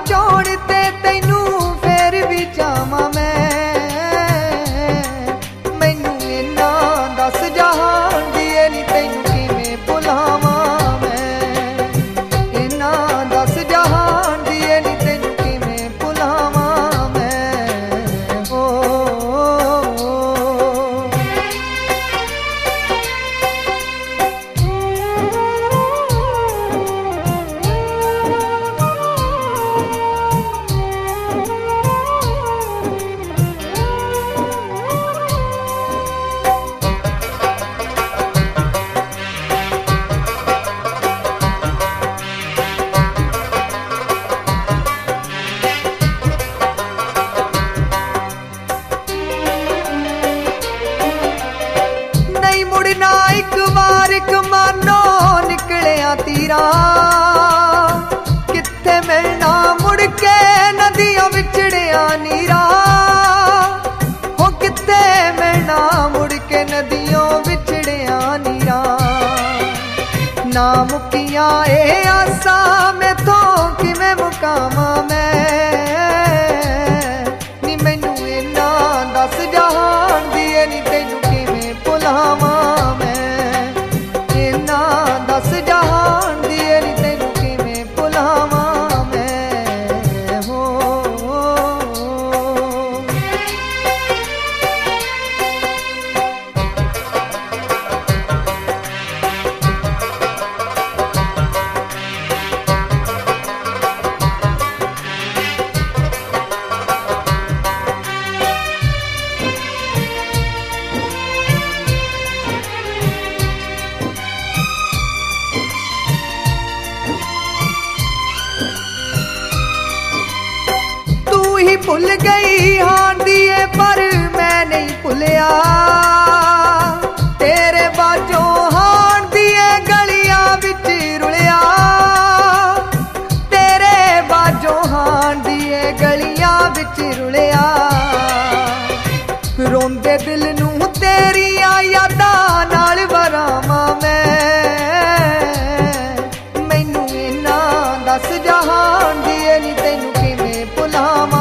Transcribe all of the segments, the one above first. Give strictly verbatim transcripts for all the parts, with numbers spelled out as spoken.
बचाउण ते तैनू फेर भी चावां मैं। मैनू इन्ना दस जहान दिए नी तैनू किवें भुलावां मैं। इन्ना दस जहान दिए नी तैनू किवें भुलावां मैं। हो मुड़ना एक बार एक मानो निकलिया तीरा। कित्थे मिलना मुड़ के नदियों विछड़िया नीरा। हो कित्थे मिलना मुड़ के नदियों विछड़िया नीरा। ना मुकिया ए आसा मैथों किवें मुकावां मैं। नी मैनू इन्ना दस जहान दिए नी तैनू किवें भुलावां भुल गई हान दिए पर मैं नहीं भुलिया। तेरे बाजों हान दिए गलियां विच रुलिया। तेरे बाजों हान दिए गलियां विच रुलिया। रोंदे दिल नूं तेरियां यादां नाल वरावां मैं। मैनू इन्ना दस जहान दिए नी तैनू किवें भुलावां।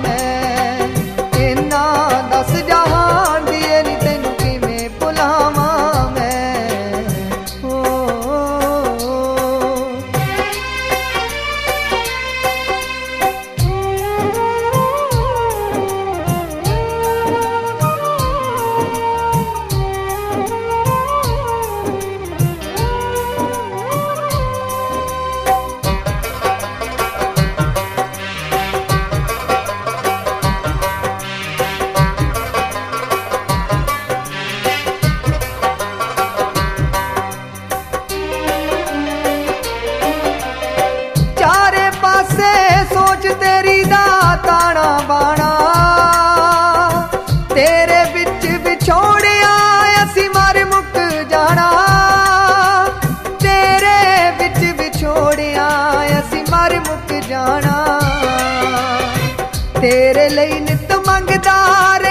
सोच तेरी दा ताना बाना। तेरे बिच विछोड़िया असी मर मुक जाना। तेरे बिच विछोड़िया असी मर मुक जाना। तेरे लई नित मंगदा